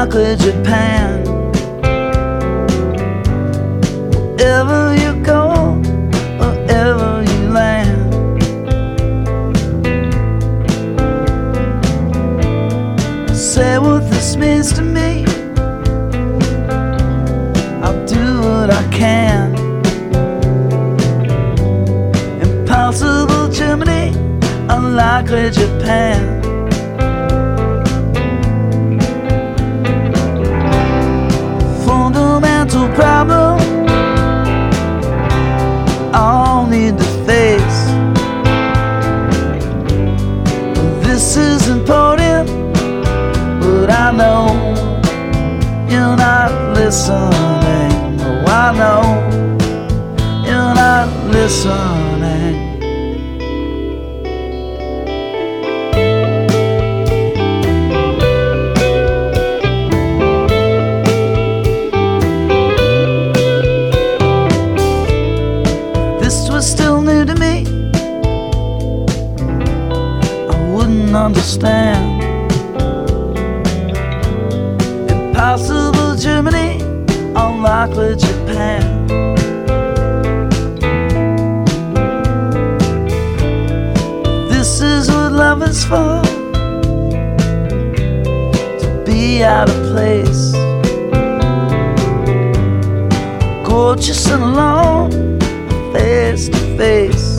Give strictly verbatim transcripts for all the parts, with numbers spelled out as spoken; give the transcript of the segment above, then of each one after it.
unlikely Japan. Wherever you go, wherever you land, say what this means to me. I'll do what I can. Impossible Germany, unlikely Japan. Fundamental problem I'll need to face. This is important, but I know you're not listening. Oh, I know you're not listening. Still new to me, I wouldn't understand. Impossible Germany, unlikely Japan. This is what love is for, to be out of place, gorgeous and alone, face to face.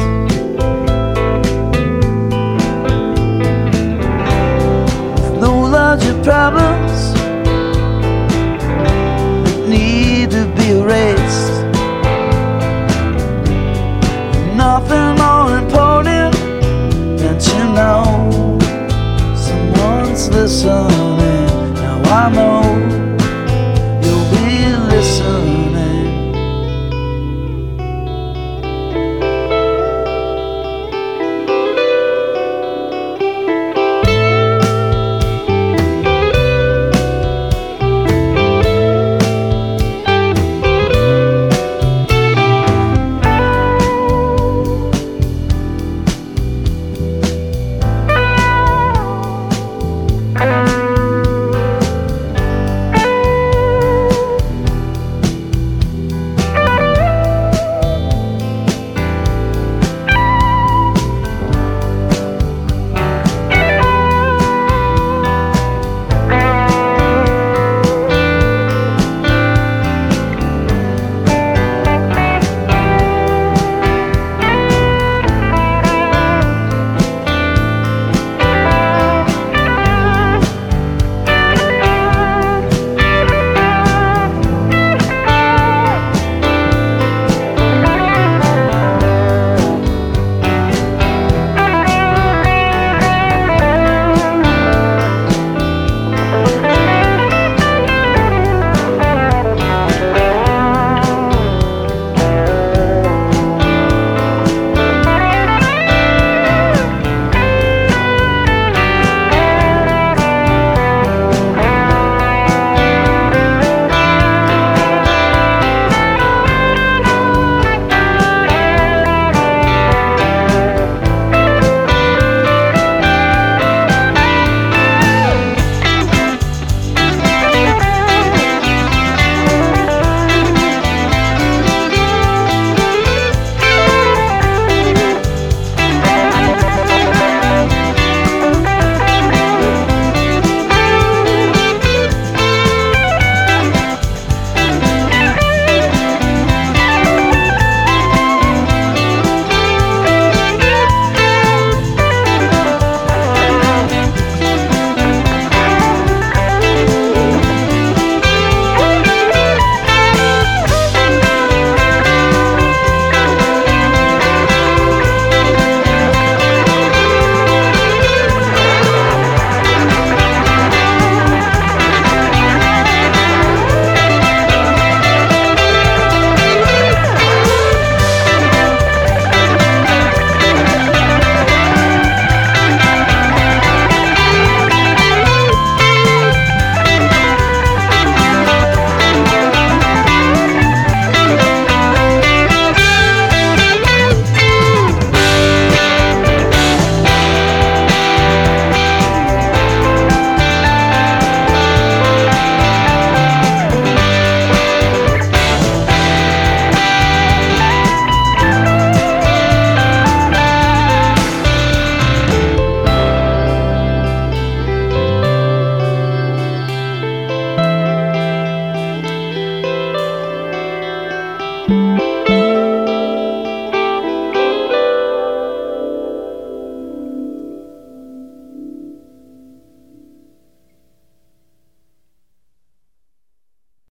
With no larger problem